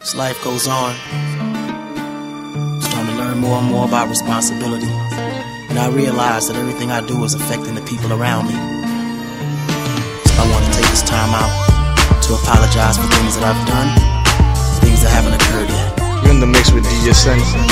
As life goes on, I'm starting to learn more and more about responsibility. And I realize that everything I do is affecting the people around me. So I want to take this time out to apologize for things that I've done, things that haven't occurred yet. You're in the mix with DJ Sunny.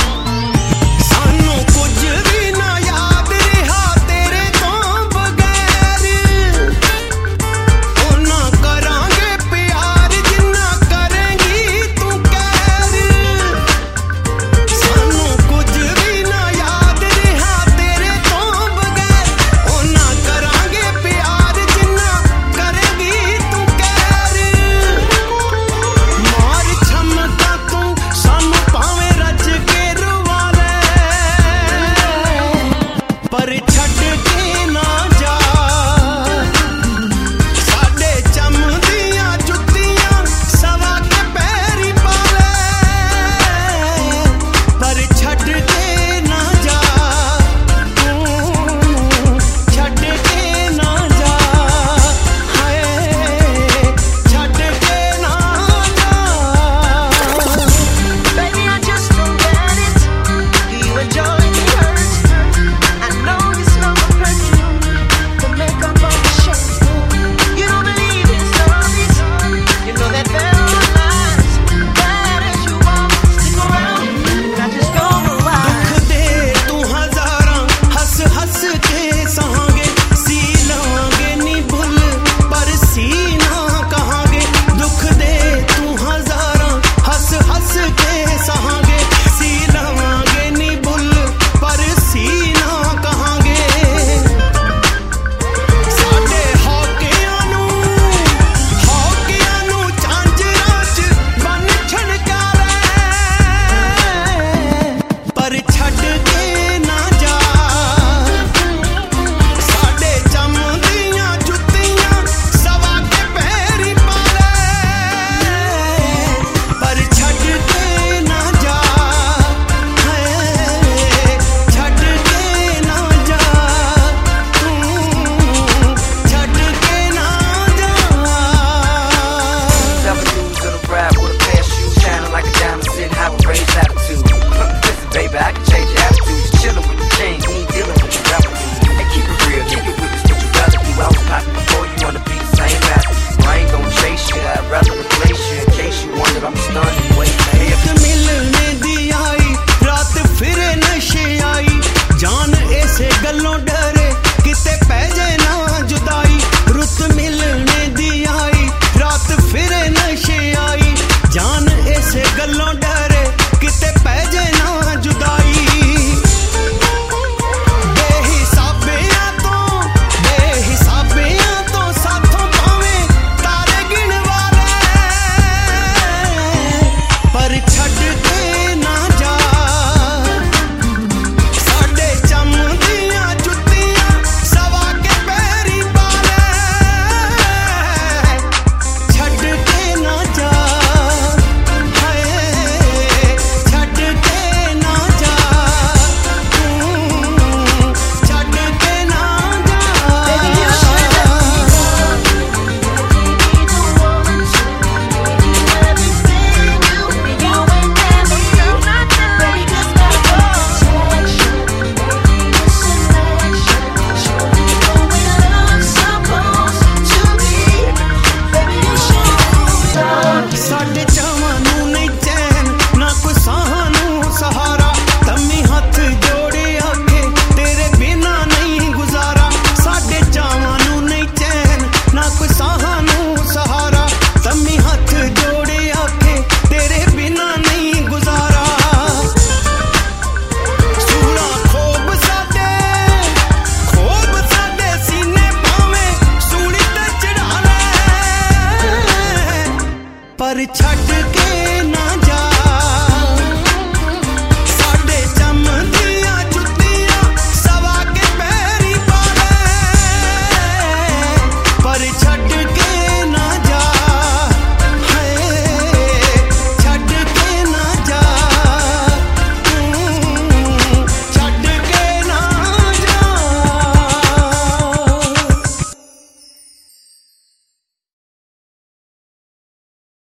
पर छड़ के ना जा।